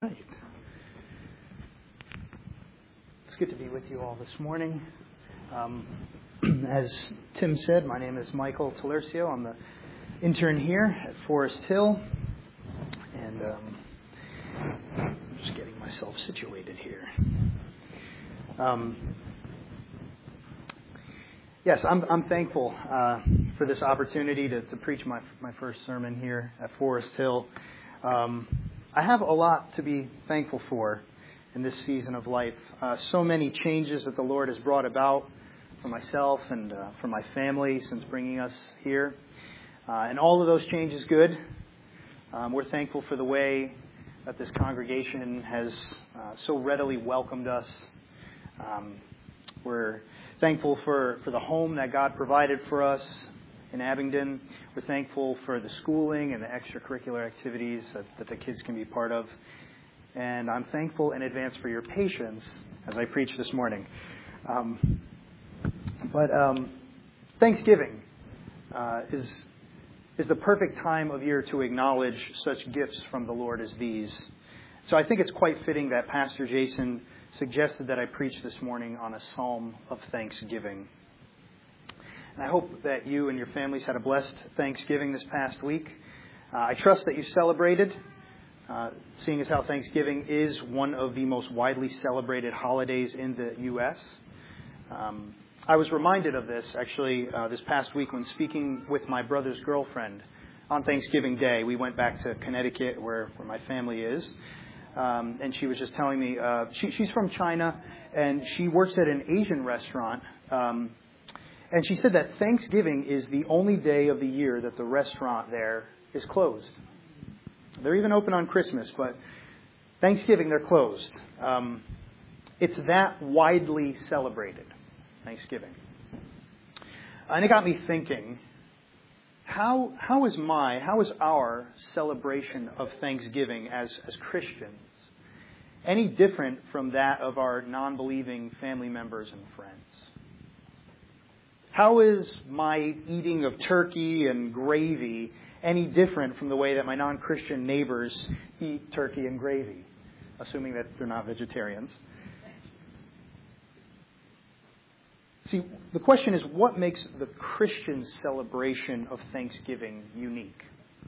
Right. It's good to be with you all this morning. As Tim said, my name is Michael Talercio. I'm the intern here at Forest Hill. And I'm just getting myself situated here. Yes, I'm thankful for this opportunity to preach my first sermon here at Forest Hill. I have a lot to be thankful for in this season of life. So many changes that the Lord has brought about for myself and for my family since bringing us here. And all of those changes good. We're thankful for the way that this congregation has so readily welcomed us. We're thankful for the home that God provided for us in Abingdon. We're thankful for the schooling and the extracurricular activities that the kids can be part of. And I'm thankful in advance for your patience as I preach this morning. Thanksgiving is the perfect time of year to acknowledge such gifts from the Lord as these. So I think it's quite fitting that Pastor Jason suggested that I preach this morning on a psalm of thanksgiving. And I hope that you and your families had a blessed Thanksgiving this past week. I trust that you celebrated, seeing as how Thanksgiving is one of the most widely celebrated holidays in the U.S. I was reminded of this, actually, this past week when speaking with my brother's girlfriend on Thanksgiving Day. We went back to Connecticut, where my family is. And she was just telling me, she's from China, and she works at an Asian restaurant. And she said that Thanksgiving is the only day of the year that the restaurant there is closed. They're even open on Christmas, but Thanksgiving, they're closed. It's that widely celebrated, Thanksgiving. And it got me thinking, how is our celebration of Thanksgiving as Christians any different from that of our non-believing family members and friends? How is my eating of turkey and gravy any different from the way that my non-Christian neighbors eat turkey and gravy, assuming that they're not vegetarians? See, the question is, what makes the Christian celebration of Thanksgiving unique?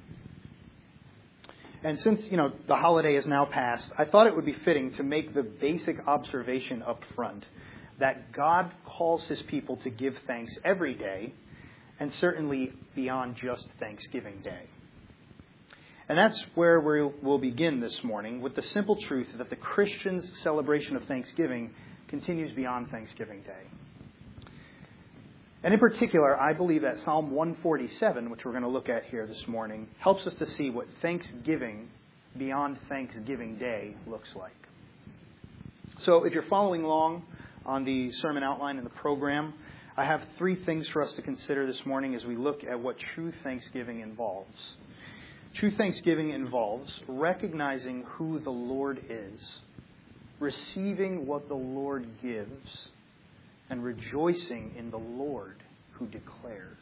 And since, the holiday is now past, I thought it would be fitting to make the basic observation up front that God calls His people to give thanks every day, and certainly beyond just Thanksgiving Day. And that's where we'll begin this morning, with the simple truth that the Christian's celebration of Thanksgiving continues beyond Thanksgiving Day. And in particular, I believe that Psalm 147, which we're going to look at here this morning, helps us to see what Thanksgiving beyond Thanksgiving Day looks like. So if you're following along on the sermon outline in the program, I have three things for us to consider this morning as we look at what true Thanksgiving involves. True Thanksgiving involves recognizing who the Lord is, receiving what the Lord gives, and rejoicing in the Lord who declares.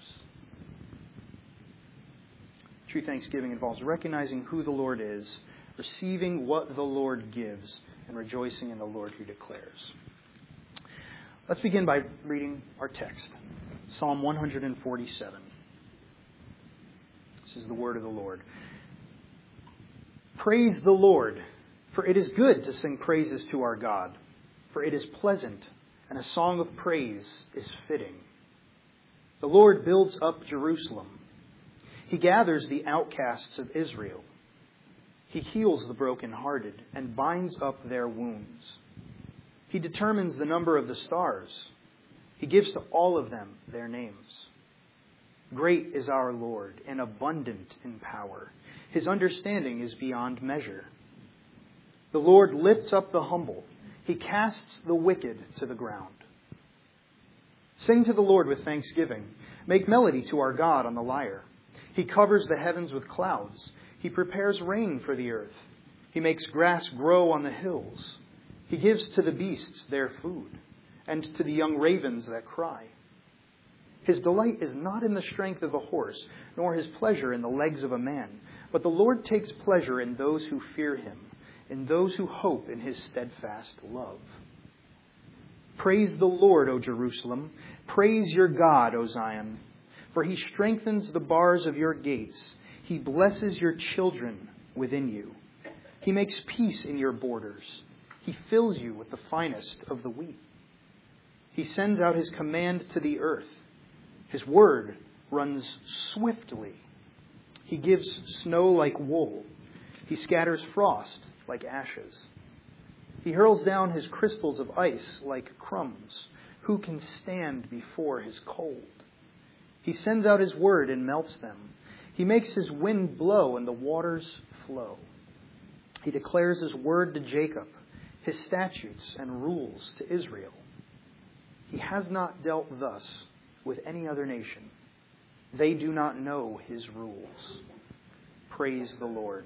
True Thanksgiving involves recognizing who the Lord is, receiving what the Lord gives, and rejoicing in the Lord who declares. Let's begin by reading our text, Psalm 147. This is the word of the Lord. Praise the Lord, for it is good to sing praises to our God, for it is pleasant, and a song of praise is fitting. The Lord builds up Jerusalem. He gathers the outcasts of Israel. He heals the brokenhearted and binds up their wounds. He determines the number of the stars. He gives to all of them their names. Great is our Lord and abundant in power. His understanding is beyond measure. The Lord lifts up the humble. He casts the wicked to the ground. Sing to the Lord with thanksgiving. Make melody to our God on the lyre. He covers the heavens with clouds. He prepares rain for the earth. He makes grass grow on the hills. He gives to the beasts their food, and to the young ravens that cry. His delight is not in the strength of a horse, nor his pleasure in the legs of a man, but the Lord takes pleasure in those who fear Him, in those who hope in his steadfast love. Praise the Lord, O Jerusalem. Praise your God, O Zion. For he strengthens the bars of your gates. He blesses your children within you. He makes peace in your borders. He fills you with the finest of the wheat. He sends out his command to the earth. His word runs swiftly. He gives snow like wool. He scatters frost like ashes. He hurls down his crystals of ice like crumbs. Who can stand before his cold? He sends out his word and melts them. He makes his wind blow and the waters flow. He declares his word to Jacob, his statutes and rules to Israel. He has not dealt thus with any other nation. They do not know his rules. Praise the Lord.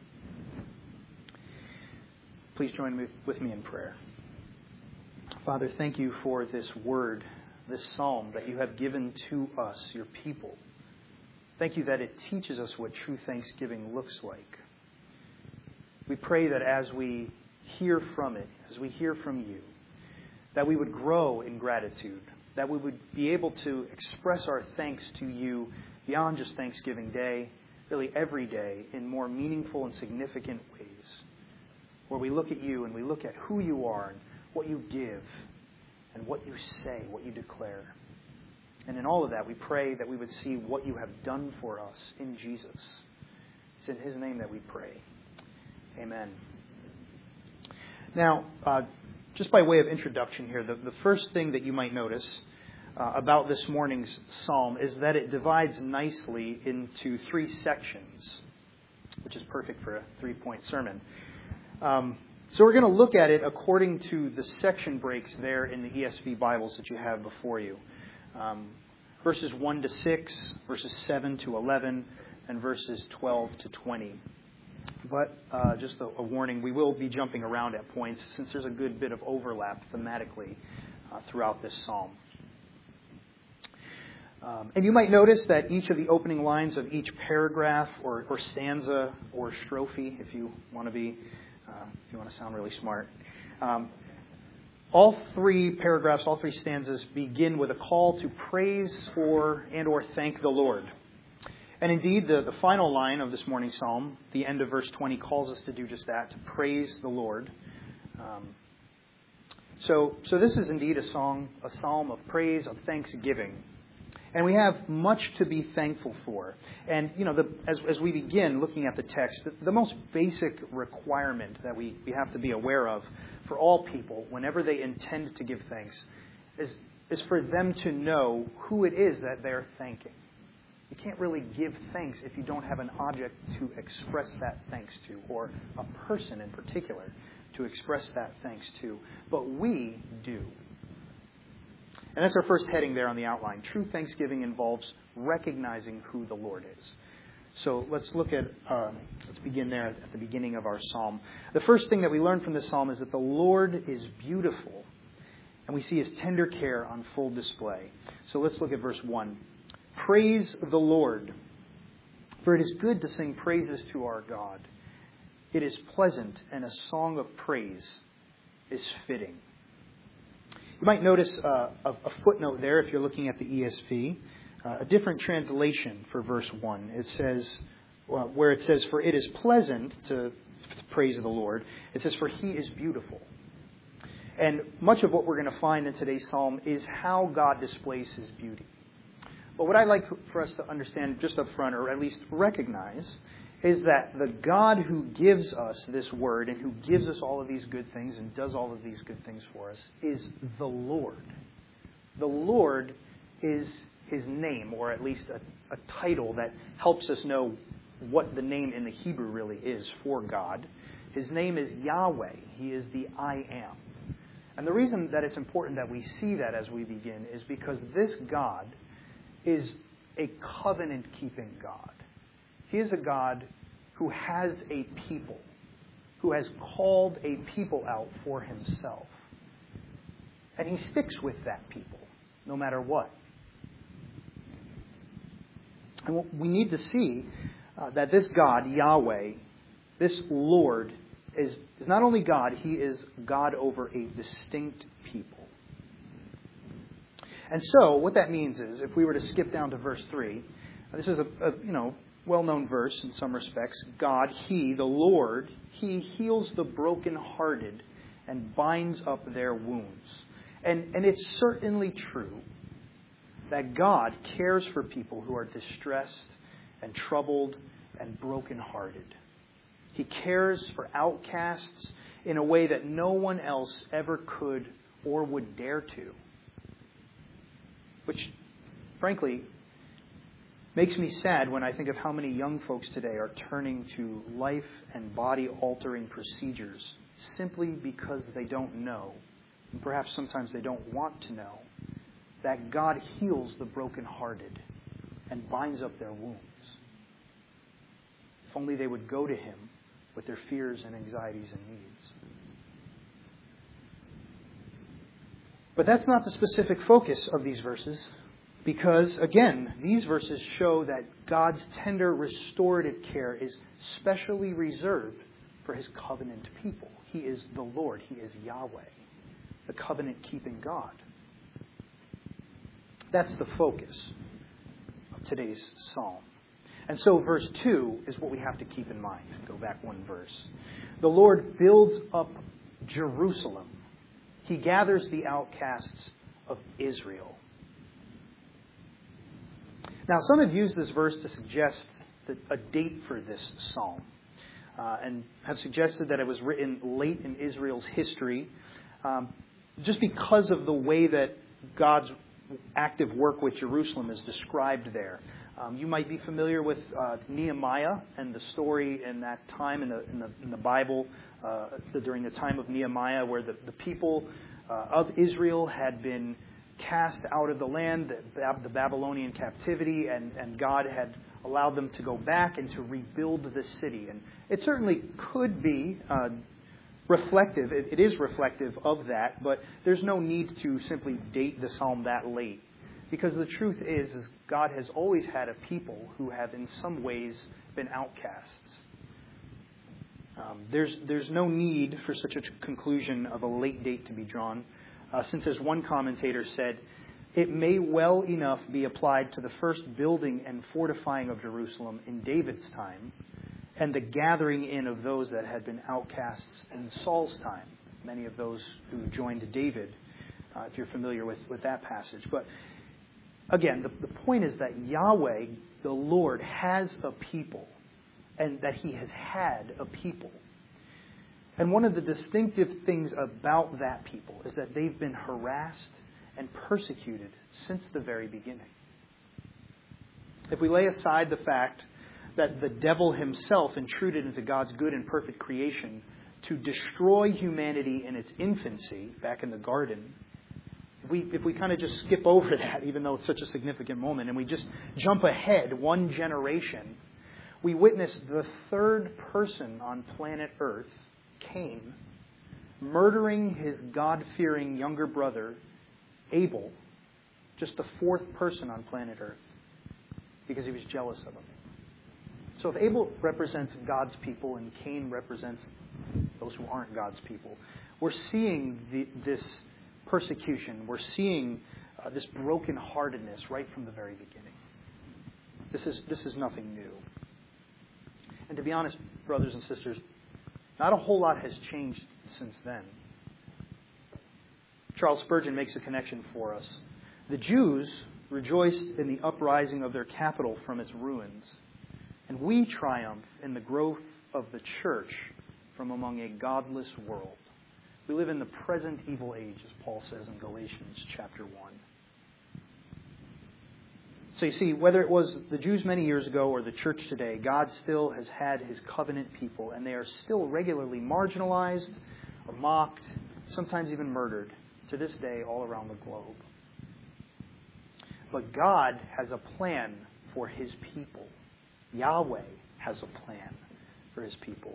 Please join with me in prayer. Father, thank you for this word, this psalm that you have given to us, your people. Thank you that it teaches us what true thanksgiving looks like. We pray that as we hear from it, as we hear from you, that we would grow in gratitude, that we would be able to express our thanks to you beyond just Thanksgiving Day, really every day, in more meaningful and significant ways, where we look at you and we look at who you are and what you give and what you say, what you declare. And in all of that, we pray that we would see what you have done for us in Jesus. It's in his name that we pray. Amen. Now, just by way of introduction here, the first thing that you might notice about this morning's psalm is that it divides nicely into three sections, which is perfect for a 3-point sermon. So we're going to look at it according to the section breaks there in the ESV Bibles that you have before you. Verses 1 to 6, verses 7 to 11, and verses 12 to 20. But just a warning, we will be jumping around at points since there's a good bit of overlap thematically throughout this psalm. And you might notice that each of the opening lines of each paragraph or stanza or strophe, if you want to sound really smart, all three paragraphs, all three stanzas begin with a call to praise for and or thank the Lord. And indeed, the final line of this morning's psalm, the end of verse 20, calls us to do just that, to praise the Lord. So this is indeed a psalm of praise, of thanksgiving. And we have much to be thankful for. And, as we begin looking at the text, the most basic requirement that we have to be aware of for all people whenever they intend to give thanks is for them to know who it is that they're thanking. You can't really give thanks if you don't have an object to express that thanks to, or a person in particular to express that thanks to. But we do. And that's our first heading there on the outline. True thanksgiving involves recognizing who the Lord is. So let's begin there at the beginning of our psalm. The first thing that we learn from this psalm is that the Lord is beautiful. And we see his tender care on full display. So let's look at verse 1. Praise the Lord, for it is good to sing praises to our God. It is pleasant, and a song of praise is fitting. You might notice a footnote there if you're looking at the ESV, a different translation for verse 1. It says, where it says, for it is pleasant to praise the Lord, it says, for he is beautiful. And much of what we're going to find in today's psalm is how God displays his beauty. But what I'd like for us to understand just up front, or at least recognize, is that the God who gives us this word and who gives us all of these good things and does all of these good things for us is the Lord. The Lord is his name, or at least a title that helps us know what the name in the Hebrew really is for God. His name is Yahweh. He is the I Am. And the reason that it's important that we see that as we begin is because this God is a covenant-keeping God. He is a God who has a people, who has called a people out for himself. And he sticks with that people, no matter what. And we need to see that this God, Yahweh, this Lord, is not only God, he is God over a distinct people. And so what that means is, if we were to skip down to verse 3, this is a well-known verse in some respects. God, he, the Lord, he heals the brokenhearted and binds up their wounds. And it's certainly true that God cares for people who are distressed and troubled and brokenhearted. He cares for outcasts in a way that no one else ever could or would dare to. Which, frankly, makes me sad when I think of how many young folks today are turning to life and body-altering procedures simply because they don't know, and perhaps sometimes they don't want to know, that God heals the brokenhearted and binds up their wounds. If only they would go to him with their fears and anxieties and needs. But that's not the specific focus of these verses, because, again, these verses show that God's tender restorative care is specially reserved for his covenant people. He is the Lord. He is Yahweh, the covenant-keeping God. That's the focus of today's psalm. And so verse 2 is what we have to keep in mind. Go back one verse. The Lord builds up Jerusalem. He gathers the outcasts of Israel. Now, some have used this verse to suggest a date for this psalm, and have suggested that it was written late in Israel's history, just because of the way that God's active work with Jerusalem is described there. You might be familiar with Nehemiah and the story in that time in the Bible during the time of Nehemiah, where the people of Israel had been cast out of the land, the Babylonian captivity, and God had allowed them to go back and to rebuild the city. And it certainly could be reflective. It is reflective of that, but there's no need to simply date the psalm that late. Because the truth is God has always had a people who have in some ways been outcasts. There's no need for such a conclusion of a late date to be drawn, since, as one commentator said, it may well enough be applied to the first building and fortifying of Jerusalem in David's time, and the gathering in of those that had been outcasts in Saul's time, many of those who joined David, if you're familiar with that passage. But again, the point is that Yahweh, the Lord, has a people, and that he has had a people. And one of the distinctive things about that people is that they've been harassed and persecuted since the very beginning. If we lay aside the fact that the devil himself intruded into God's good and perfect creation to destroy humanity in its infancy back in the garden, if we kind of just skip over that, even though it's such a significant moment, and we just jump ahead one generation, we witness the third person on planet Earth, Cain, murdering his God-fearing younger brother, Abel, just the fourth person on planet Earth, because he was jealous of him. So if Abel represents God's people and Cain represents those who aren't God's people, we're seeing this persecution. We're seeing this brokenheartedness right from the very beginning. This is nothing new. And to be honest, brothers and sisters, not a whole lot has changed since then. Charles Spurgeon makes a connection for us. The Jews rejoiced in the uprising of their capital from its ruins, and we triumph in the growth of the church from among a godless world. We live in the present evil age, as Paul says in Galatians chapter 1. So you see, whether it was the Jews many years ago or the church today, God still has had his covenant people, and they are still regularly marginalized or mocked, sometimes even murdered, to this day all around the globe. But God has a plan for his people. Yahweh has a plan for his people.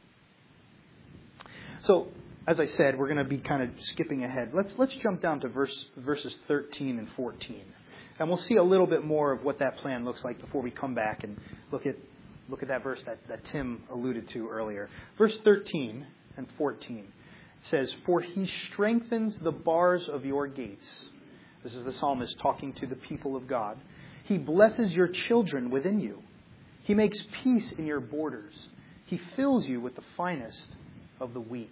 So, as I said, we're going to be kind of skipping ahead. Let's jump down to verses 13 and 14. And we'll see a little bit more of what that plan looks like before we come back and look at Look at that verse that Tim alluded to earlier. Verse 13 and 14 says, "For he strengthens the bars of your gates." This is the psalmist talking to the people of God. "He blesses your children within you. He makes peace in your borders. He fills you with the finest of the wheat."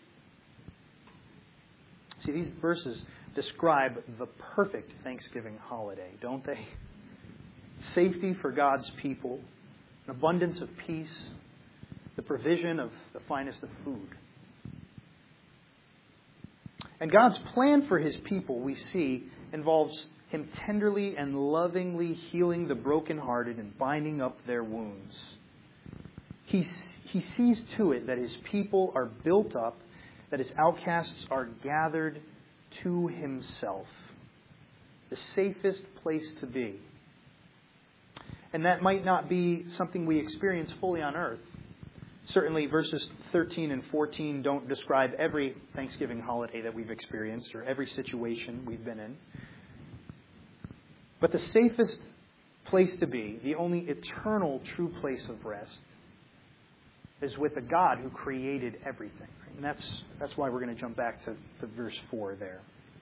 See, these verses describe the perfect Thanksgiving holiday, don't they? Safety for God's people, an abundance of peace, the provision of the finest of food. And God's plan for His people, we see, involves Him tenderly and lovingly healing the brokenhearted and binding up their wounds. He sees to it that His people are built up, that His outcasts are gathered to Himself. The safest place to be. And that might not be something we experience fully on earth. Certainly verses 13 and 14 don't describe every Thanksgiving holiday that we've experienced or every situation we've been in. But the safest place to be, the only eternal true place of rest, is with the God who created everything. And that's why we're going to jump back to verse 4 there.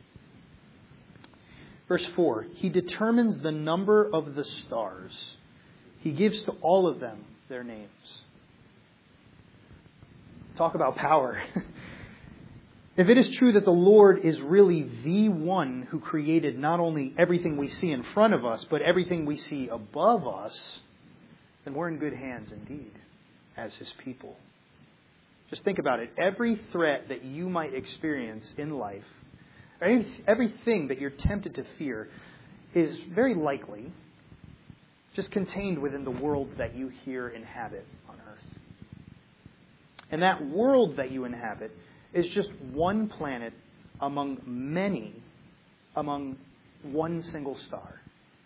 Verse 4, "He determines the number of the stars. He gives to all of them their names." Talk about power. If it is true that the Lord is really the one who created not only everything we see in front of us, but everything we see above us, then we're in good hands indeed as His people. Just think about it. Every threat that you might experience in life, everything that you're tempted to fear, is very likely just contained within the world that you here inhabit on earth. And that world that you inhabit is just one planet among many, among one single star.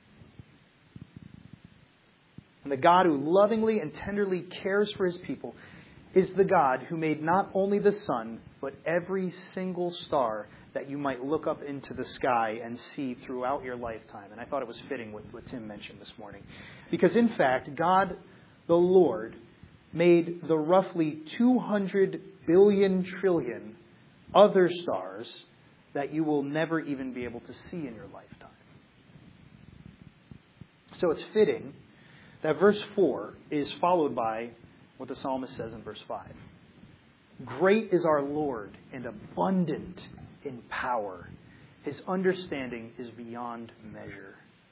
And the God who lovingly and tenderly cares for His people is the God who made not only the sun, but every single star that you might look up into the sky and see throughout your lifetime. And I thought it was fitting what Tim mentioned this morning. Because in fact, God, the Lord, made the roughly 200 billion trillion other stars that you will never even be able to see in your lifetime. So it's fitting that verse 4 is followed by what the psalmist says in verse 5. "Great is our Lord and abundant in power. His understanding is beyond measure."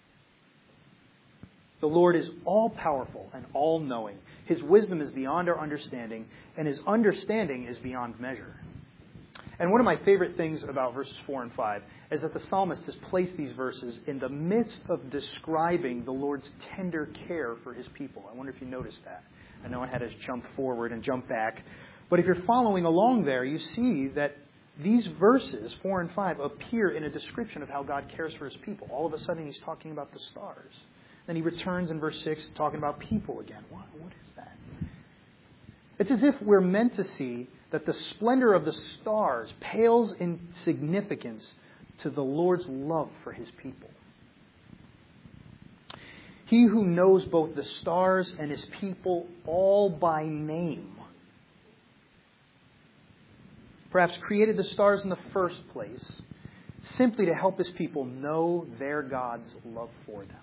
The Lord is all-powerful and all-knowing. His wisdom is beyond our understanding, and His understanding is beyond measure. And one of my favorite things about verses 4 and 5 is that the psalmist has placed these verses in the midst of describing the Lord's tender care for His people. I wonder if you noticed that. I know I had us jump forward and jump back. But if you're following along there, you see that these verses, 4 and 5, appear in a description of how God cares for His people. All of a sudden, He's talking about the stars. Then He returns in verse 6, talking about people again. What is that? It's as if we're meant to see that the splendor of the stars pales in significance to the Lord's love for His people. He who knows both the stars and His people all by name, perhaps created the stars in the first place simply to help His people know their God's love for them.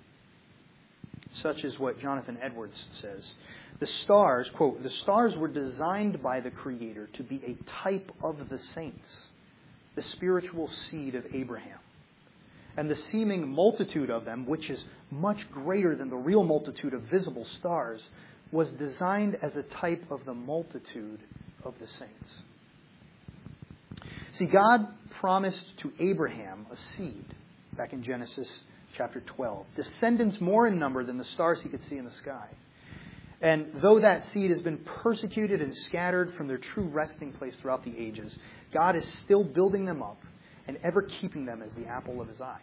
Such is what Jonathan Edwards says. The stars, quote, "The stars were designed by the Creator to be a type of the saints, the spiritual seed of Abraham. And the seeming multitude of them, which is much greater than the real multitude of visible stars, was designed as a type of the multitude of the saints." See, God promised to Abraham a seed back in Genesis chapter 12. Descendants more in number than the stars he could see in the sky. And though that seed has been persecuted and scattered from their true resting place throughout the ages, God is still building them up and ever keeping them as the apple of His eye.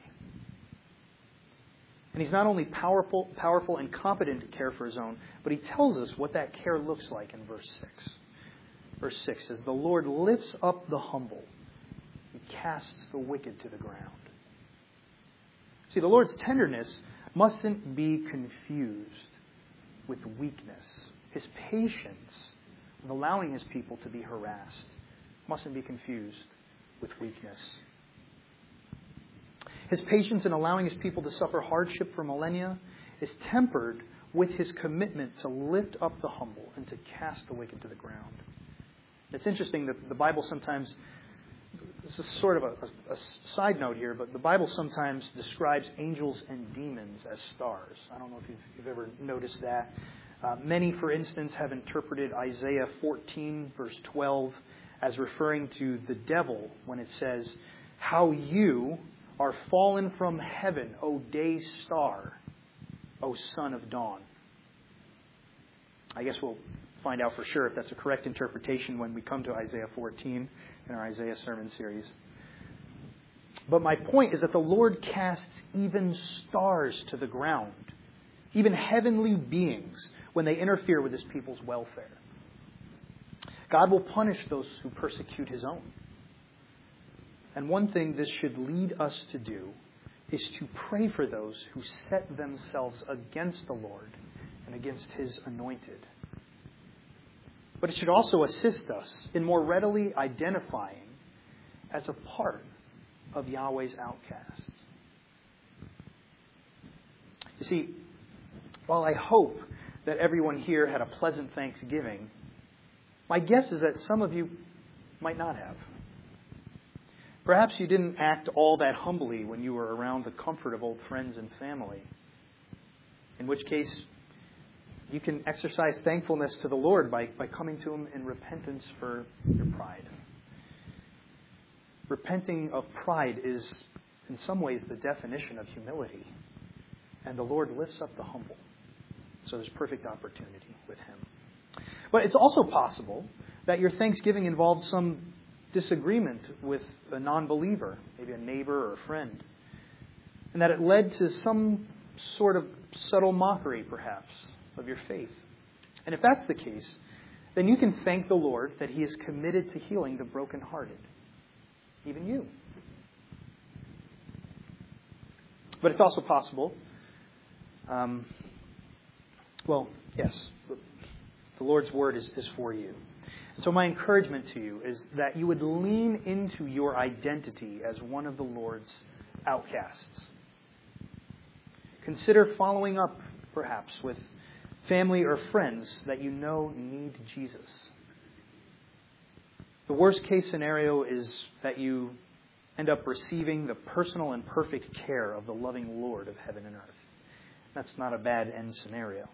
And He's not only powerful and competent to care for His own, but He tells us what that care looks like in verse 6. Verse 6 says, "The Lord lifts up the humble. He casts the wicked to the ground." See, the Lord's tenderness mustn't be confused with weakness. His patience in allowing his people to be harassed mustn't be confused with weakness. His patience in allowing his people to suffer hardship for millennia is tempered with his commitment to lift up the humble and to cast the wicked to the ground. It's interesting that the Bible sometimes, this is sort of a side note here, but the Bible sometimes describes angels and demons as stars. I don't know if you've ever noticed that. Many, for instance, have interpreted Isaiah 14, verse 12, as referring to the devil when it says, "How you are fallen from heaven, O day star, O son of dawn." I guess we'll find out for sure if that's a correct interpretation when we come to Isaiah 14 in our Isaiah sermon series. But my point is that the Lord casts even stars to the ground, even heavenly beings, when they interfere with his people's welfare. God will punish those who persecute his own. And one thing this should lead us to do is to pray for those who set themselves against the Lord and against his anointed. But it should also assist us in more readily identifying as a part of Yahweh's outcasts. You see, while I hope that everyone here had a pleasant Thanksgiving, my guess is that some of you might not have. Perhaps you didn't act all that humbly when you were around the comfort of old friends and family. In which case, you can exercise thankfulness to the Lord by coming to him in repentance for your pride. Repenting of pride is, in some ways, the definition of humility. And the Lord lifts up the humble. So there's perfect opportunity with him. But it's also possible that your Thanksgiving involved some disagreement with a non-believer, maybe a neighbor or a friend, and that it led to some sort of subtle mockery, perhaps, of your faith. And if that's the case, then you can thank the Lord that he is committed to healing the brokenhearted, even you. But it's also possible, yes, the Lord's word is for you. So my encouragement to you is that you would lean into your identity as one of the Lord's outcasts. Consider following up, perhaps, with family or friends that you know need Jesus. The worst case scenario is that you end up receiving the personal and perfect care of the loving Lord of heaven and earth. That's not a bad end scenario.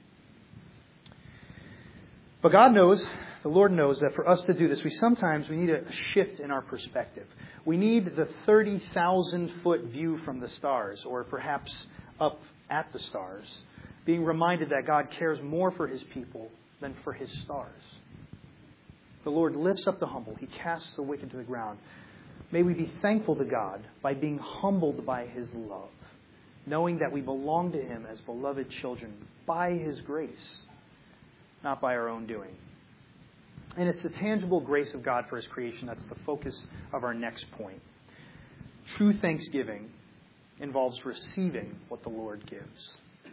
But God knows, the Lord knows that for us to do this, we need a shift in our perspective. We need the 30,000-foot view from the stars, or perhaps up at the stars, being reminded that God cares more for his people than for his stars. The Lord lifts up the humble. He casts the wicked to the ground. May we be thankful to God by being humbled by his love, knowing that we belong to him as beloved children by his grace, not by our own doing. And it's the tangible grace of God for his creation that's the focus of our next point. True thanksgiving involves receiving what the Lord gives.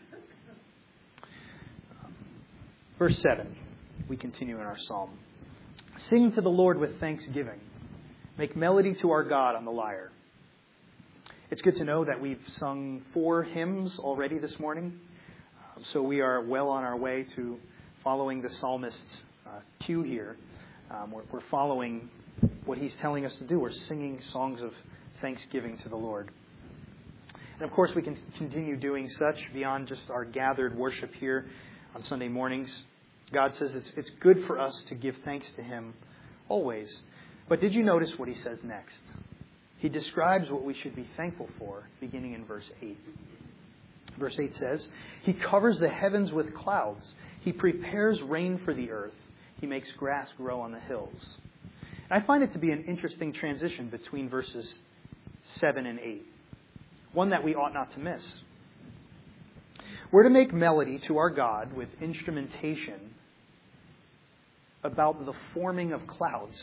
Verse 7, we continue in our psalm. Sing to the Lord with thanksgiving. Make melody to our God on the lyre. It's good to know that we've sung 4 hymns already this morning. So we are well on our way to following the psalmist's cue here. We're following what he's telling us to do. We're singing songs of thanksgiving to the Lord. And of course, we can continue doing such beyond just our gathered worship here on Sunday mornings. God says it's good for us to give thanks to him always. But did you notice what he says next? He describes what we should be thankful for, beginning in verse 8. Verse 8 says, He covers the heavens with clouds. He prepares rain for the earth. He makes grass grow on the hills. And I find it to be an interesting transition between verses 7 and 8. One that we ought not to miss. We're to make melody to our God with instrumentation about the forming of clouds.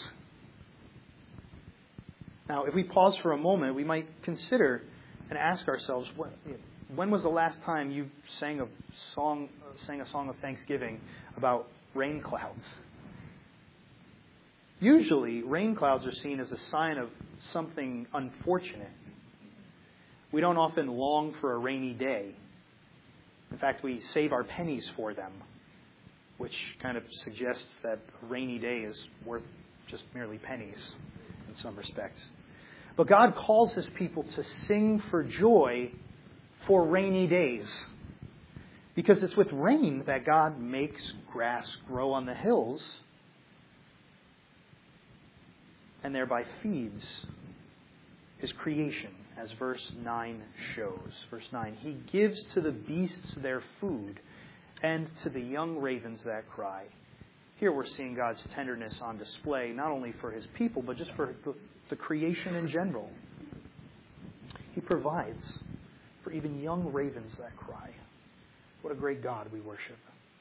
Now, if we pause for a moment, we might consider and ask ourselves, when was the last time you sang a song of thanksgiving about rain clouds? Usually, rain clouds are seen as a sign of something unfortunate. We don't often long for a rainy day. In fact, we save our pennies for them, which kind of suggests that a rainy day is worth just merely pennies in some respects. But God calls His people to sing for joy for rainy days. Because it's with rain that God makes grass grow on the hills and thereby feeds His creation, as verse 9 shows. Verse 9, He gives to the beasts their food and to the young ravens that cry. Here we're seeing God's tenderness on display, not only for His people, but just for the creation in general. He provides for even young ravens that cry. What a great God we worship.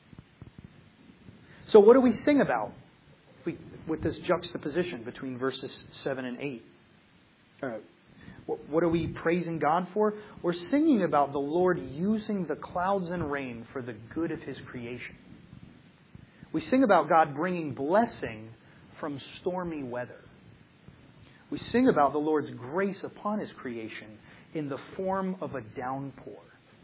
So what do we sing about with this juxtaposition between verses 7 and 8? What are we praising God for? We're singing about the Lord using the clouds and rain for the good of His creation. We sing about God bringing blessing from stormy weather. We sing about the Lord's grace upon His creation in the form of a downpour.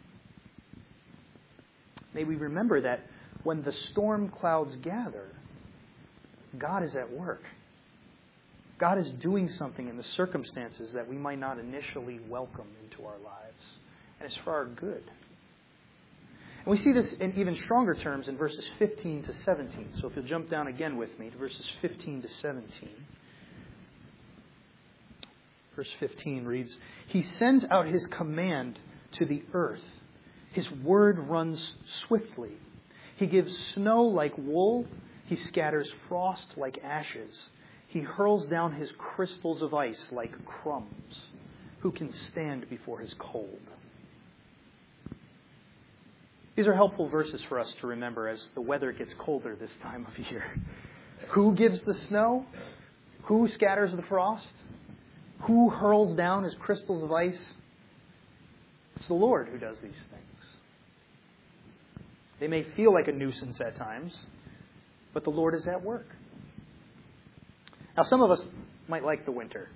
May we remember that when the storm clouds gather, God is at work. God is doing something in the circumstances that we might not initially welcome into our lives. And it's for our good. And we see this in even stronger terms in verses 15 to 17. So if you'll jump down again with me to verses 15 to 17. Verse 15 reads, He sends out His command to the earth. His word runs swiftly. He gives snow like wool. He scatters frost like ashes. He hurls down His crystals of ice like crumbs. Who can stand before His cold? These are helpful verses for us to remember as the weather gets colder this time of year. Who gives the snow? Who scatters the frost? Who hurls down His crystals of ice? It's the Lord who does these things. They may feel like a nuisance at times, but the Lord is at work. Now, some of us might like the winter.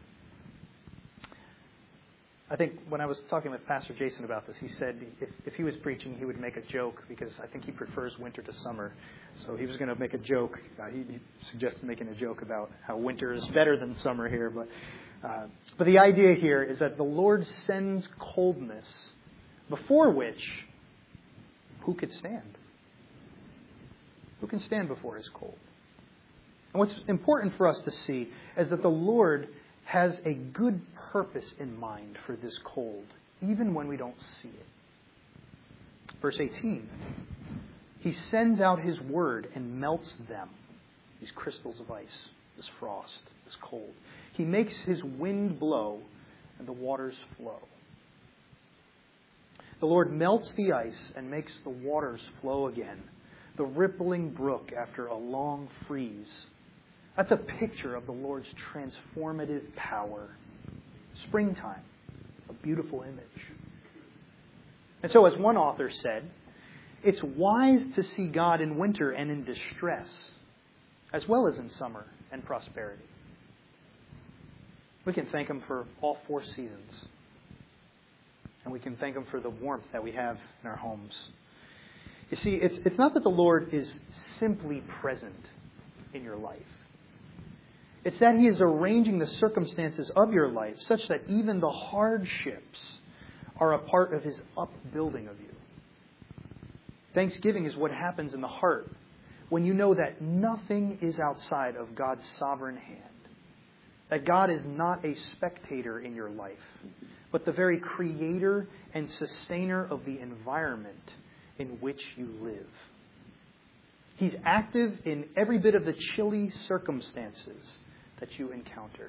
I think when I was talking with Pastor Jason about this, he said if he was preaching, he would make a joke because I think he prefers winter to summer. So he was going to make a joke. He suggested making a joke about how winter is better than summer here. But the idea here is that the Lord sends coldness before which who could stand? Who can stand before His cold? And what's important for us to see is that the Lord has a good purpose in mind for this cold, even when we don't see it. Verse 18, He sends out His word and melts them, these crystals of ice, this frost, this cold. He makes His wind blow and the waters flow. The Lord melts the ice and makes the waters flow again, the rippling brook after a long freeze. That's a picture of the Lord's transformative power. Springtime, a beautiful image. And so, as one author said, it's wise to see God in winter and in distress, as well as in summer and prosperity. We can thank Him for all four seasons. And we can thank Him for the warmth that we have in our homes. You see, it's not that the Lord is simply present in your life. It's that He is arranging the circumstances of your life such that even the hardships are a part of His upbuilding of you. Thanksgiving is what happens in the heart when you know that nothing is outside of God's sovereign hand. That God is not a spectator in your life, but the very creator and sustainer of the environment in which you live. He's active in every bit of the chilly circumstances that you encounter.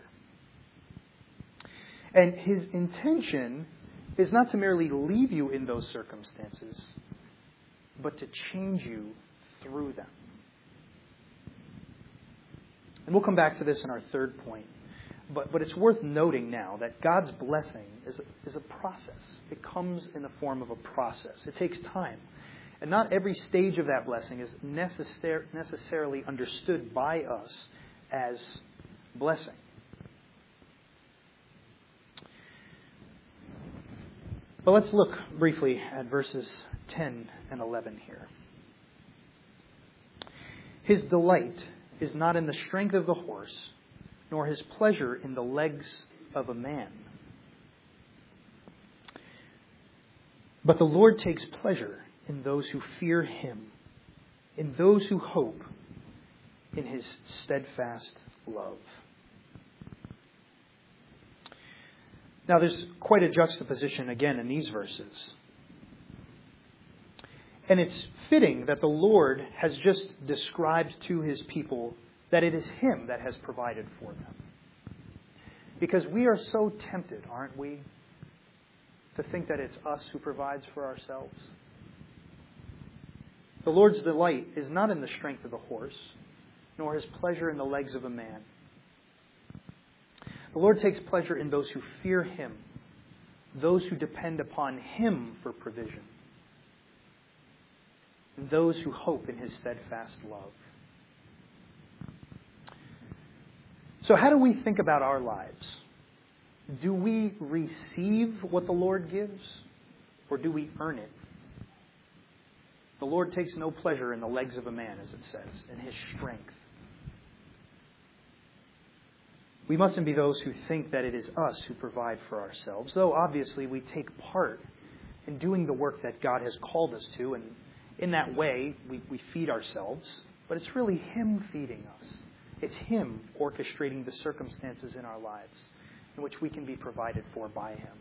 And His intention is not to merely leave you in those circumstances, but to change you through them. And we'll come back to this in our third point. But it's worth noting now that God's blessing is a process. It comes in the form of a process. It takes time. And not every stage of that blessing is necessarily understood by us as blessing. But let's look briefly at verses 10 and 11 here. His delight is not in the strength of the horse, nor his pleasure in the legs of a man. But the Lord takes pleasure in those who fear him, in those who hope in his steadfast love. Now, there's quite a juxtaposition again in these verses. And it's fitting that the Lord has just described to his people that it is him that has provided for them. Because we are so tempted, aren't we, to think that it's us who provides for ourselves. The Lord's delight is not in the strength of the horse, nor his pleasure in the legs of a man. The Lord takes pleasure in those who fear him, those who depend upon him for provision, and those who hope in his steadfast love. So how do we think about our lives? Do we receive what the Lord gives, or do we earn it? The Lord takes no pleasure in the legs of a man, as it says, in his strength. We mustn't be those who think that it is us who provide for ourselves, though obviously we take part in doing the work that God has called us to, and in that way we feed ourselves, but it's really him feeding us. It's him orchestrating the circumstances in our lives in which we can be provided for by him.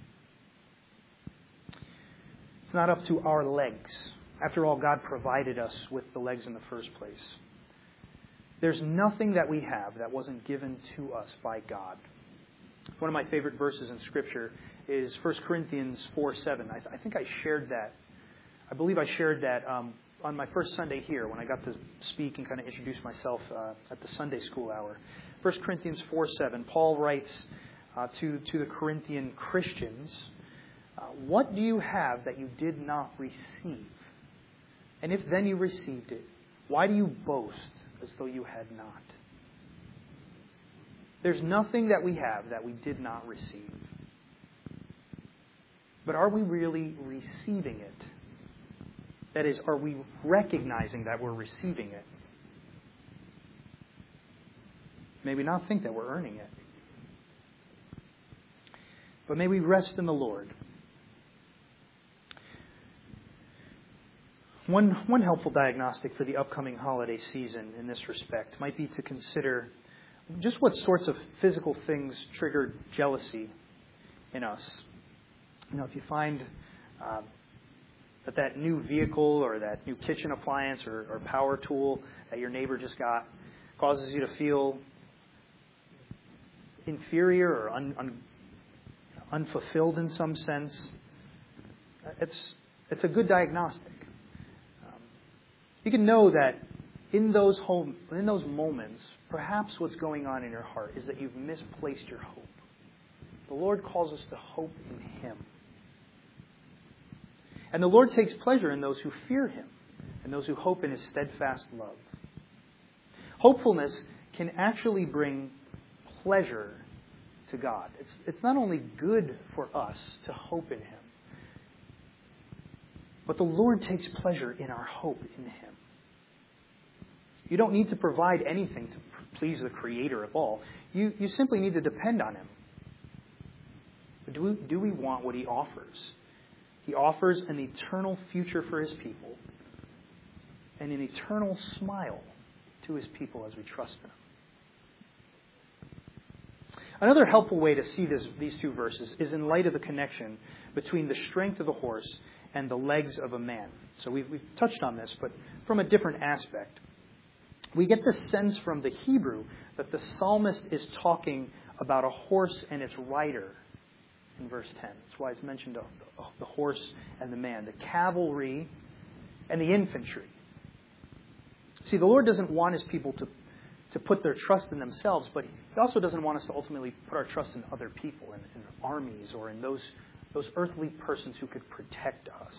It's not up to our legs. After all, God provided us with the legs in the first place. There's nothing that we have that wasn't given to us by God. One of my favorite verses in Scripture is 1 Corinthians 4:7. I think I shared that. I believe I shared that on my first Sunday here when I got to speak and kind of introduce myself at the Sunday school hour. 1 Corinthians 4:7, Paul writes to the Corinthian Christians, what do you have that you did not receive? And if then you received it, why do you boast as though you had not? There's nothing that we have that we did not receive. But are we really receiving it? That is, are we recognizing that we're receiving it? May we not think that we're earning it. But may we rest in the Lord. One helpful diagnostic for the upcoming holiday season in this respect might be to consider just what sorts of physical things trigger jealousy in us. You know, if you find that new vehicle or that new kitchen appliance or power tool that your neighbor just got causes you to feel inferior or unfulfilled in some sense, it's a good diagnostic. You can know that in those moments, perhaps what's going on in your heart is that you've misplaced your hope. The Lord calls us to hope in him. And the Lord takes pleasure in those who fear him and those who hope in his steadfast love. Hopefulness can actually bring pleasure to God. It's not only good for us to hope in him, but the Lord takes pleasure in our hope in him. You don't need to provide anything to please the Creator of all. You simply need to depend on him. But do we want what he offers? He offers an eternal future for his people and an eternal smile to his people as we trust him. Another helpful way to see these two verses is in light of the connection between the strength of the horse and the legs of a man. So we've touched on this, but from a different aspect. We get the sense from the Hebrew that the psalmist is talking about a horse and its rider in verse 10. That's why it's mentioned the horse and the man, the cavalry and the infantry. See, the Lord doesn't want his people to put their trust in themselves, but He also doesn't want us to ultimately put our trust in other people, in armies, or in those earthly persons who could protect us.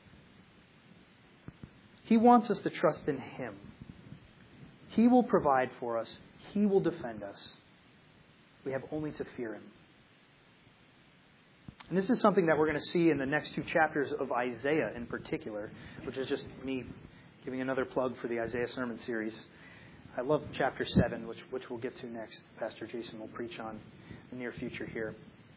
He wants us to trust in Him. He will provide for us. He will defend us. We have only to fear Him. And this is something that we're going to see in the next 2 chapters of Isaiah in particular, which is just me giving another plug for the Isaiah sermon series. I love chapter 7, which we'll get to next. Pastor Jason will preach on in the near future here.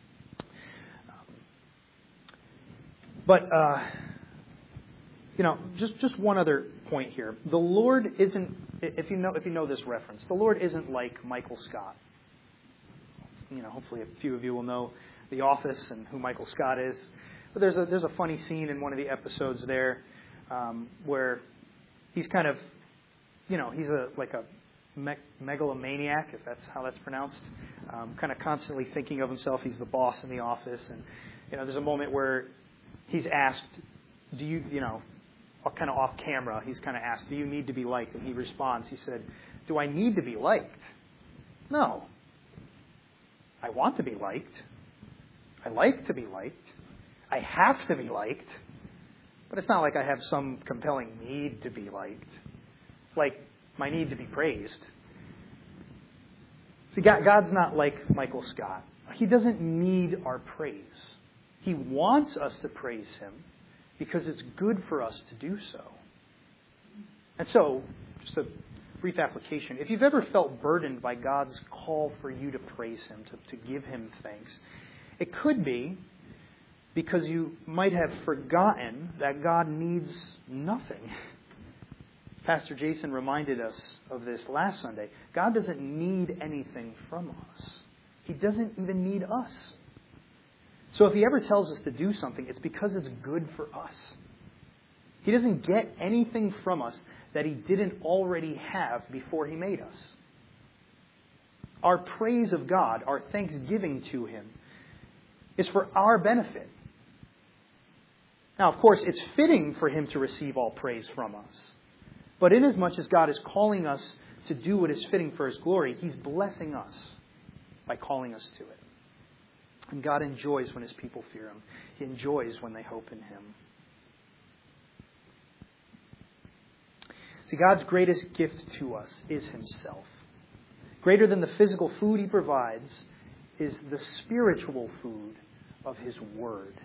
Just one other point here. The Lord isn't, if you know this reference, the Lord isn't like Michael Scott. Hopefully a few of you will know The Office and who Michael Scott is. But there's a funny scene in one of the episodes there where he's kind of, he's a megalomaniac, if that's how that's pronounced, kind of constantly thinking of himself. He's the boss in the office. And, there's a moment where he's asked, do you, kind of off camera, he's kind of asked, do you need to be liked? And he responds, he said, do I need to be liked? No. I want to be liked. I like to be liked. I have to be liked. But it's not like I have some compelling need to be liked. Like my need to be praised. See, God's not like Michael Scott. He doesn't need our praise. He wants us to praise Him because it's good for us to do so. And so, just a brief application. If you've ever felt burdened by God's call for you to praise Him, to give Him thanks, it could be because you might have forgotten that God needs nothing. Pastor Jason reminded us of this last Sunday. God doesn't need anything from us. He doesn't even need us. So if He ever tells us to do something, it's because it's good for us. He doesn't get anything from us that He didn't already have before He made us. Our praise of God, our thanksgiving to Him, is for our benefit. Now, of course, it's fitting for Him to receive all praise from us. But inasmuch as God is calling us to do what is fitting for His glory, He's blessing us by calling us to it. And God enjoys when His people fear Him. He enjoys when they hope in Him. See, God's greatest gift to us is Himself. Greater than the physical food He provides is the spiritual food of His Word.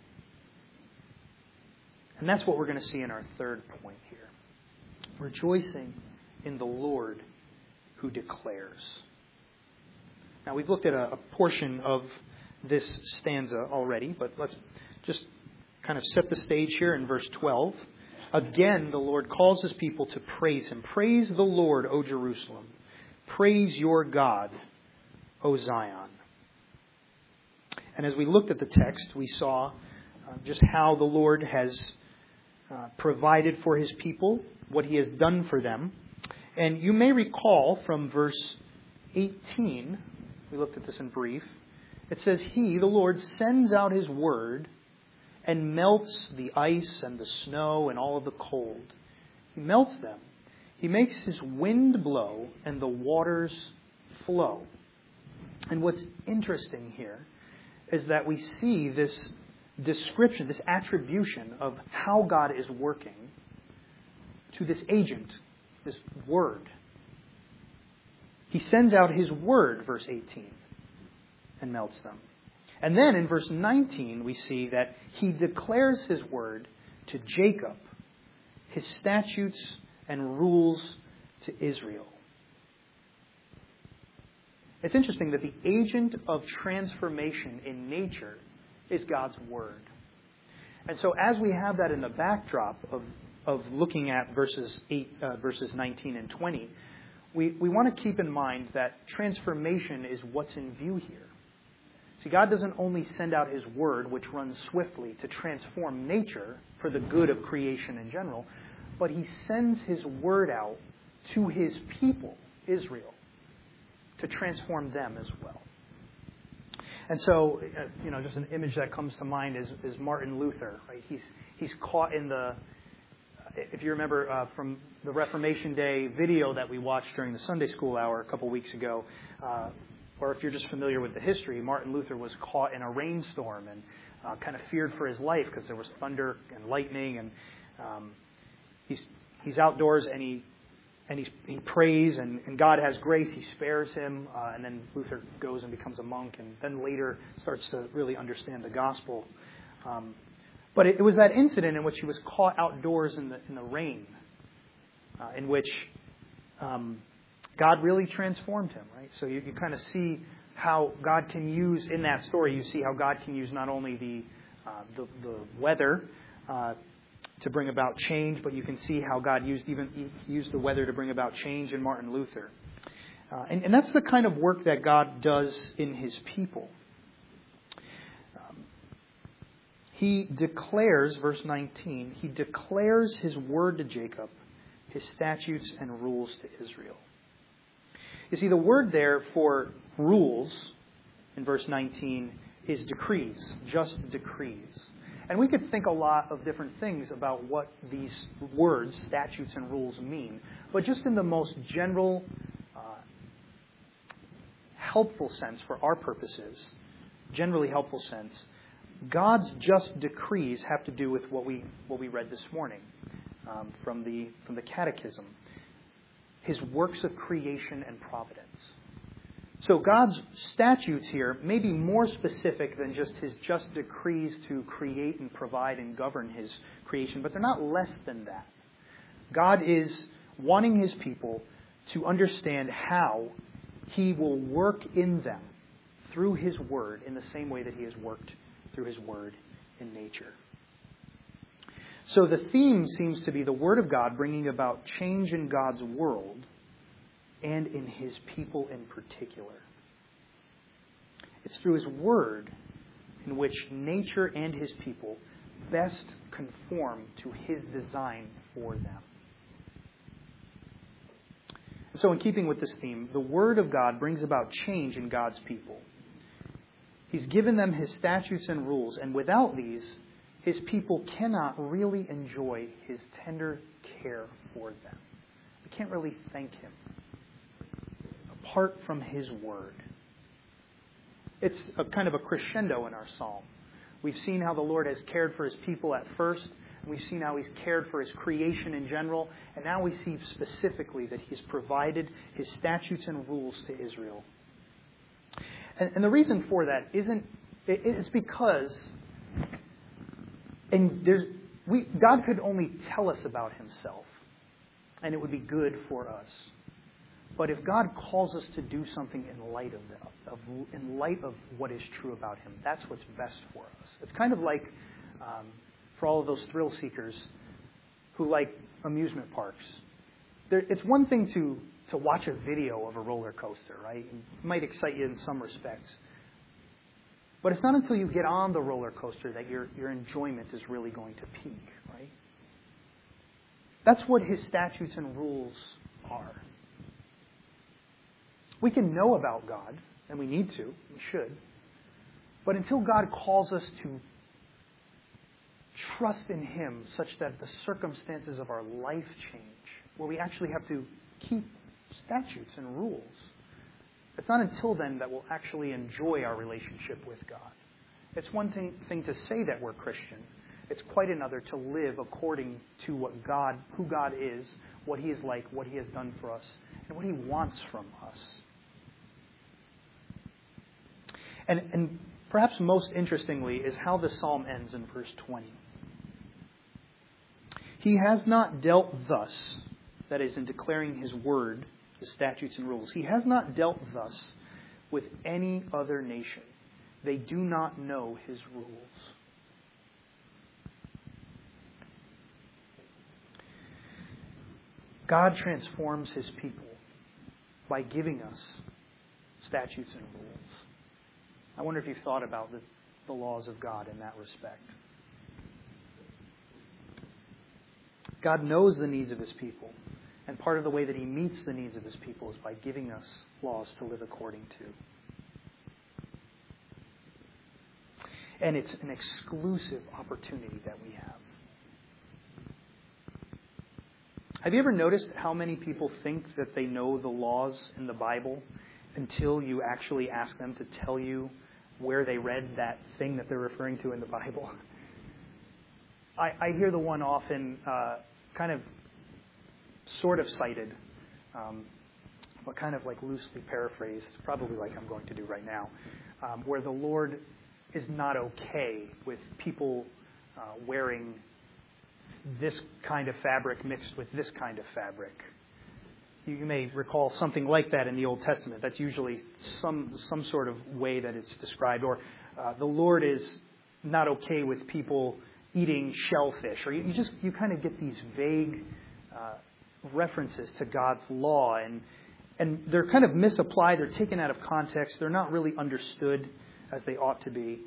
And that's what we're going to see in our third point here. Rejoicing in the Lord who declares. Now, we've looked at a portion of this stanza already, but let's just kind of set the stage here in verse 12. Again, the Lord calls His people to praise Him. Praise the Lord, O Jerusalem. Praise your God, O Zion. And as we looked at the text, we saw just how the Lord has provided for His people, what He has done for them. And you may recall from verse 18, we looked at this in brief, it says, He, the Lord, sends out His word and melts the ice and the snow and all of the cold. He melts them. He makes His wind blow and the waters flow. And what's interesting here is that we see this description, this attribution of how God is working to this agent, this word. He sends out His word, verse 18, and melts them. And then in verse 19, we see that He declares His word to Jacob, His statutes and rules to Israel. It's interesting that the agent of transformation in nature is God's word. And so as we have that in the backdrop of looking at verses 19 and 20, we want to keep in mind that transformation is what's in view here. See, God doesn't only send out His word, which runs swiftly to transform nature for the good of creation in general, but He sends His word out to His people, Israel, to transform them as well. And so, just an image that comes to mind is Martin Luther, right? He's caught in the if you remember from the Reformation Day video that we watched during the Sunday school hour a couple weeks ago, or if you're just familiar with the history, Martin Luther was caught in a rainstorm and kind of feared for his life because there was thunder and lightning, and he's outdoors and he prays, and God has grace. He spares him, and then Luther goes and becomes a monk, and then later starts to really understand the gospel. But it was that incident in which he was caught outdoors in the rain, in which God really transformed him. Right, so you kind of see how God can use in that story. You see how God can use not only the weather to bring about change, but you can see how God used the weather to bring about change in Martin Luther. And that's the kind of work that God does in His people. He declares, verse 19, He declares His word to Jacob, His statutes and rules to Israel. You see, the word there for rules in verse 19 is decrees, just decrees. And we could think a lot of different things about what these words, statutes and rules, mean. But just in the most general, helpful sense for our purposes, generally helpful sense, God's just decrees have to do with what we read this morning from the Catechism. His works of creation and providence. So God's statutes here may be more specific than just His just decrees to create and provide and govern His creation, but they're not less than that. God is wanting His people to understand how He will work in them through His Word in the same way that He has worked through His Word in nature. So the theme seems to be the Word of God bringing about change in God's world and in His people in particular. It's through His Word in which nature and His people best conform to His design for them. So in keeping with this theme, the Word of God brings about change in God's people. He's given them His statutes and rules, and without these, His people cannot really enjoy His tender care for them. They can't really thank Him apart from His Word. It's a kind of a crescendo in our psalm. We've seen how the Lord has cared for His people at first, and we've seen how He's cared for His creation in general, and now we see specifically that He's provided His statutes and rules to Israel. And the reason for that it's because God could only tell us about Himself, and it would be good for us. But if God calls us to do something in light of what is true about Him, that's what's best for us. It's kind of like for all of those thrill seekers who like amusement parks. It's one thing to watch a video of a roller coaster, right? It might excite you in some respects. But it's not until you get on the roller coaster that your enjoyment is really going to peak, right? That's what His statutes and rules are. We can know about God, and we need to, we should. But until God calls us to trust in Him such that the circumstances of our life change, where we actually have to keep statutes and rules, it's not until then that we'll actually enjoy our relationship with God. It's one thing to say that we're Christian. It's quite another to live according to who God is, what He is like, what He has done for us, and what He wants from us. And perhaps most interestingly is how the psalm ends in verse 20. He has not dealt thus, that is, in declaring His word, the statutes and rules. He has not dealt thus with any other nation. They do not know His rules. God transforms His people by giving us statutes and rules. I wonder if you've thought about the laws of God in that respect. God knows the needs of His people. And part of the way that He meets the needs of His people is by giving us laws to live according to. And it's an exclusive opportunity that we have. Have you ever noticed how many people think that they know the laws in the Bible until you actually ask them to tell you where they read that thing that they're referring to in the Bible? I hear the one often kind of sort of cited, but kind of like loosely paraphrased, probably like I'm going to do right now, where the Lord is not okay with people wearing this kind of fabric mixed with this kind of fabric. You may recall something like that in the Old Testament. That's usually some sort of way that it's described. Or the Lord is not okay with people eating shellfish. Or you kind of get these vague references to God's law, and they're kind of misapplied. They're taken out of context. They're not really understood as they ought to be.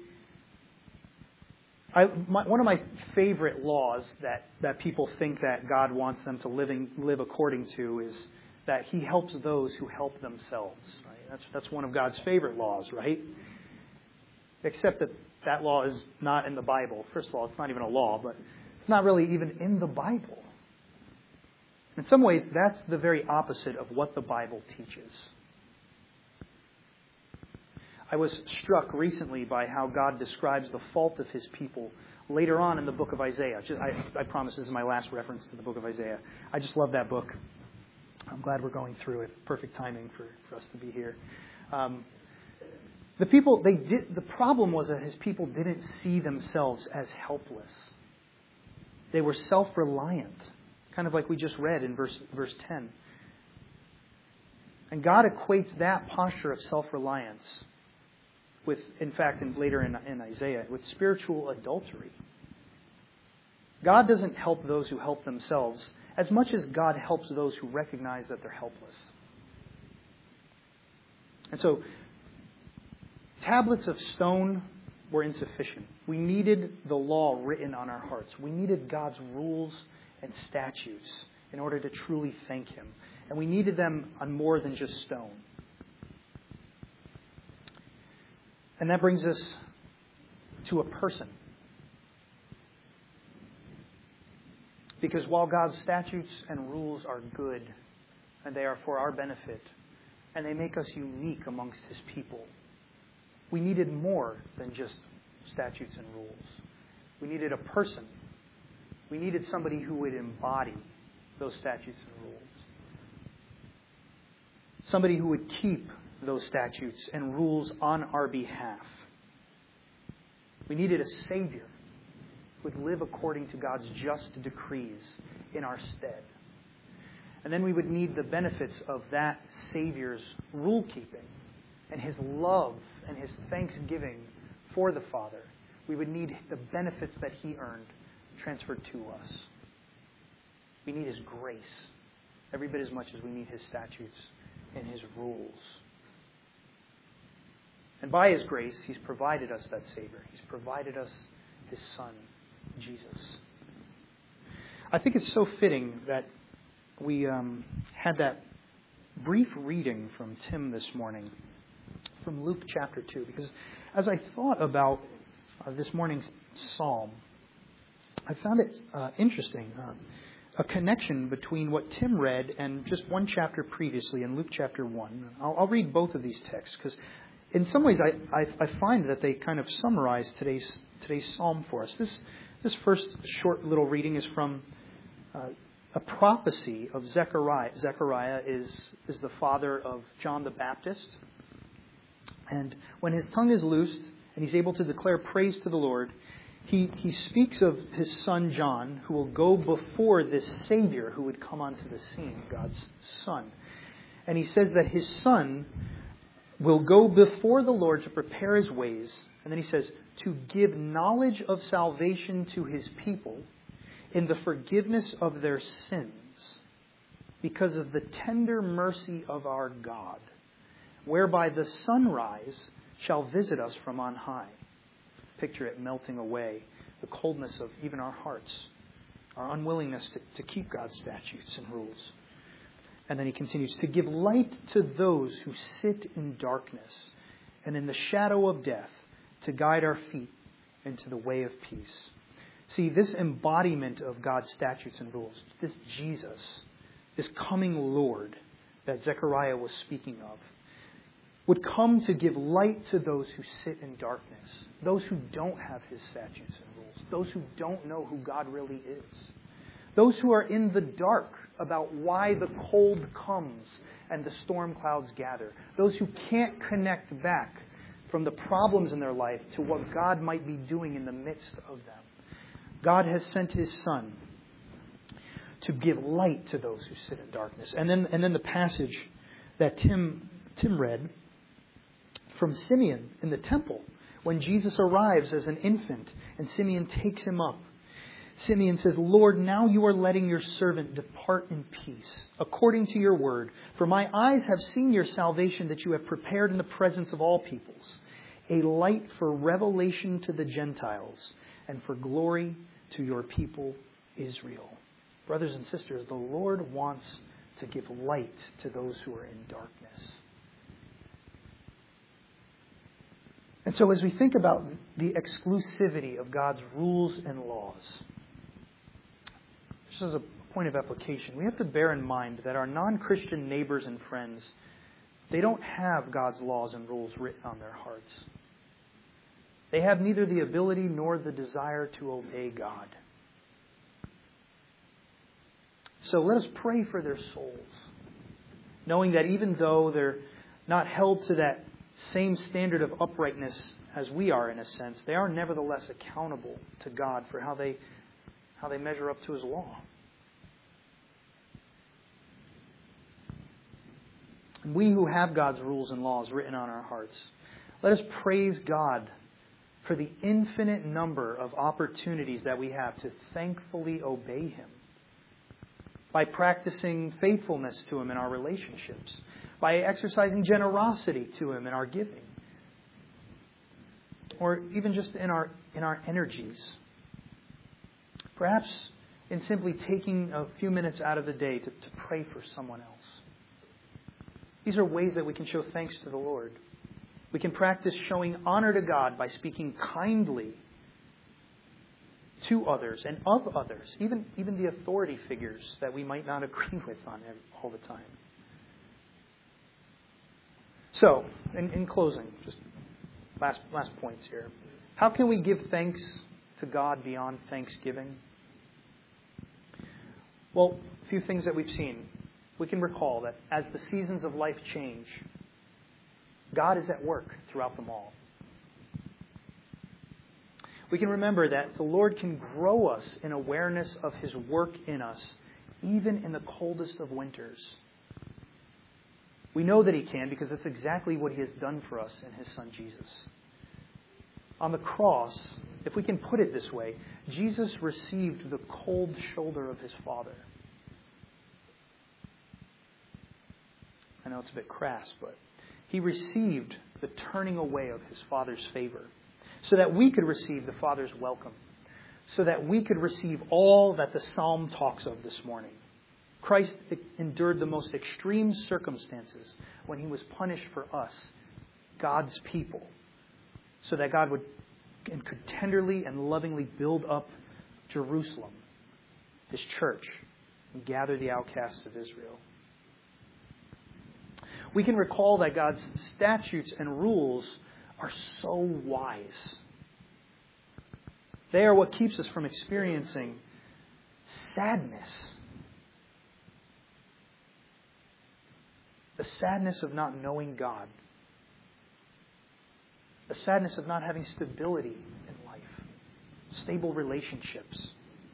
One of my favorite laws that people think that God wants them to live according to is that He helps those who help themselves. Right? That's one of God's favorite laws, right? Except that law is not in the Bible. First of all, it's not even a law, but it's not really even in the Bible. In some ways, that's the very opposite of what the Bible teaches. I was struck recently by how God describes the fault of His people later on in the book of Isaiah. I promise this is my last reference to the book of Isaiah. I just love that book. I'm glad we're going through it. Perfect timing for us to be here. The problem was that His people didn't see themselves as helpless. They were self-reliant, kind of like we just read in verse 10. And God equates that posture of self-reliance with, in fact, later in Isaiah, with spiritual adultery. God doesn't help those who help themselves as much as God helps those who recognize that they're helpless. And so, tablets of stone were insufficient. We needed the law written on our hearts. We needed God's rules and statutes in order to truly thank Him. And we needed them on more than just stone. And that brings us to a person. Because while God's statutes and rules are good, and they are for our benefit, and they make us unique amongst His people, we needed more than just statutes and rules. We needed a person. We needed somebody who would embody those statutes and rules. Somebody who would keep those statutes and rules on our behalf. We needed a Savior who would live according to God's just decrees in our stead. And then we would need the benefits of that Savior's rule-keeping and His love and His thanksgiving for the Father. We would need the benefits that He earned transferred to us. We need His grace every bit as much as we need His statutes and His rules. And by His grace, He's provided us that Savior. He's provided us His Son, Jesus. I think it's so fitting that we had that brief reading from Tim this morning from Luke chapter 2. Because as I thought about this morning's psalm, I found it interesting. A connection between what Tim read and just one chapter previously in Luke chapter 1. I'll read both of these texts because in some ways I find that they kind of summarize today's psalm for us. This first short little reading is from a prophecy of Zechariah. Zechariah is the father of John the Baptist. And when his tongue is loosed and he's able to declare praise to the Lord, he speaks of his son John, who will go before this Savior who would come onto the scene, God's Son. And he says that his Son will go before the Lord to prepare His ways. And then he says, to give knowledge of salvation to His people in the forgiveness of their sins, because of the tender mercy of our God, whereby the sunrise shall visit us from on high. Picture it melting away the coldness of even our hearts, our unwillingness to keep God's statutes and rules. And then he continues, to give light to those who sit in darkness and in the shadow of death, to guide our feet into the way of peace. See, this embodiment of God's statutes and rules, this Jesus, this coming Lord that Zechariah was speaking of, would come to give light to those who sit in darkness, those who don't have His statutes and rules, those who don't know who God really is, those who are in the dark about why the cold comes and the storm clouds gather, those who can't connect back from the problems in their life to what God might be doing in the midst of them. God has sent His Son to give light to those who sit in darkness. And then the passage that Tim read from Simeon in the temple, when Jesus arrives as an infant and Simeon takes Him up. Simeon says, "Lord, now you are letting your servant depart in peace, according to your word. For my eyes have seen your salvation that you have prepared in the presence of all peoples, a light for revelation to the Gentiles and for glory to your people Israel." Brothers and sisters, the Lord wants to give light to those who are in darkness. And so as we think about the exclusivity of God's rules and laws, just as a point of application, we have to bear in mind that our non-Christian neighbors and friends, they don't have God's laws and rules written on their hearts. They have neither the ability nor the desire to obey God. So let us pray for their souls, knowing that even though they're not held to that same standard of uprightness as we are in a sense, they are nevertheless accountable to God for how they measure up to His law. And we who have God's rules and laws written on our hearts, let us praise God for the infinite number of opportunities that we have to thankfully obey Him. By practicing faithfulness to Him in our relationships, by exercising generosity to Him in our giving, or even just in our energies. Perhaps in simply taking a few minutes out of the day to pray for someone else. These are ways that we can show thanks to the Lord. We can practice showing honor to God by speaking kindly to others and of others, even the authority figures that we might not agree with on all the time. So, in closing, just last points here. How can we give thanks to God beyond Thanksgiving? Well, a few things that we've seen. We can recall that as the seasons of life change, God is at work throughout them all. We can remember that the Lord can grow us in awareness of His work in us, even in the coldest of winters. We know that He can because that's exactly what He has done for us in His Son Jesus. On the cross, if we can put it this way, Jesus received the cold shoulder of His Father. I know it's a bit crass, but He received the turning away of His Father's favor so that we could receive the Father's welcome, so that we could receive all that the Psalm talks of this morning. Christ endured the most extreme circumstances when He was punished for us, God's people, so that God would and could tenderly and lovingly build up Jerusalem, His church, and gather the outcasts of Israel. We can recall that God's statutes and rules are so wise. They are what keeps us from experiencing sadness. The sadness of not knowing God. The sadness of not having stability in life. Stable relationships.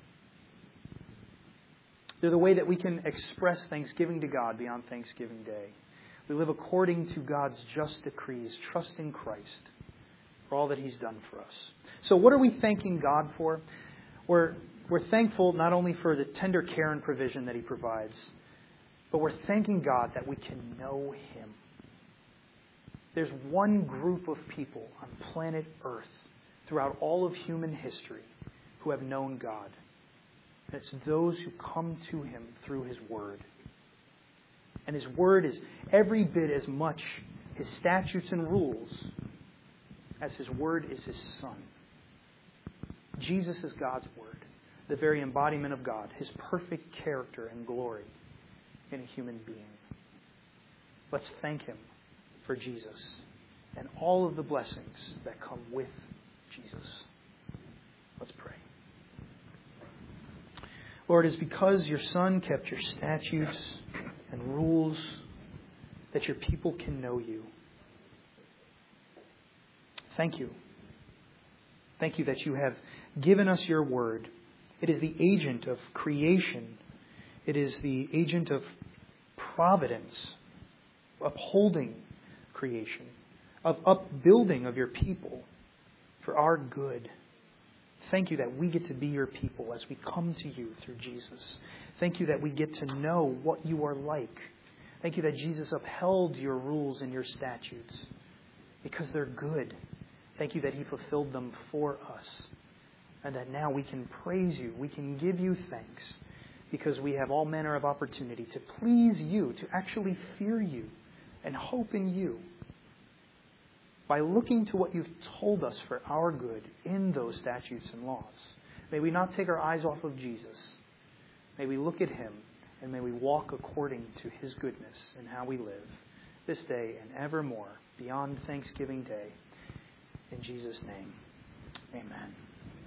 They're the way that we can express thanksgiving to God beyond Thanksgiving Day. We live according to God's just decrees, trusting Christ for all that He's done for us. So what are we thanking God for? We're thankful not only for the tender care and provision that He provides, but we're thanking God that we can know Him. There's one group of people on planet Earth throughout all of human history who have known God. And it's those who come to Him through His Word. And His Word is every bit as much His statutes and rules as His Word is His Son. Jesus is God's Word, the very embodiment of God, His perfect character and glory. in a human being. Let's thank Him for Jesus and all of the blessings that come with Jesus. Let's pray. Lord, it is because your Son kept your statutes and rules that your people can know you. Thank you. Thank you that you have given us your word. It is the agent of creation. It is the agent of providence, upholding creation, of upbuilding of your people for our good. Thank you that we get to be your people as we come to you through Jesus. Thank you that we get to know what you are like. Thank you that Jesus upheld your rules and your statutes because they're good. Thank you that He fulfilled them for us. And that now we can praise you. We can give you thanks because we have all manner of opportunity to please you, to actually fear you and hope in you. By looking to what you've told us for our good in those statutes and laws. May we not take our eyes off of Jesus. May we look at Him and may we walk according to His goodness in how we live this day and evermore beyond Thanksgiving Day. In Jesus' name, amen.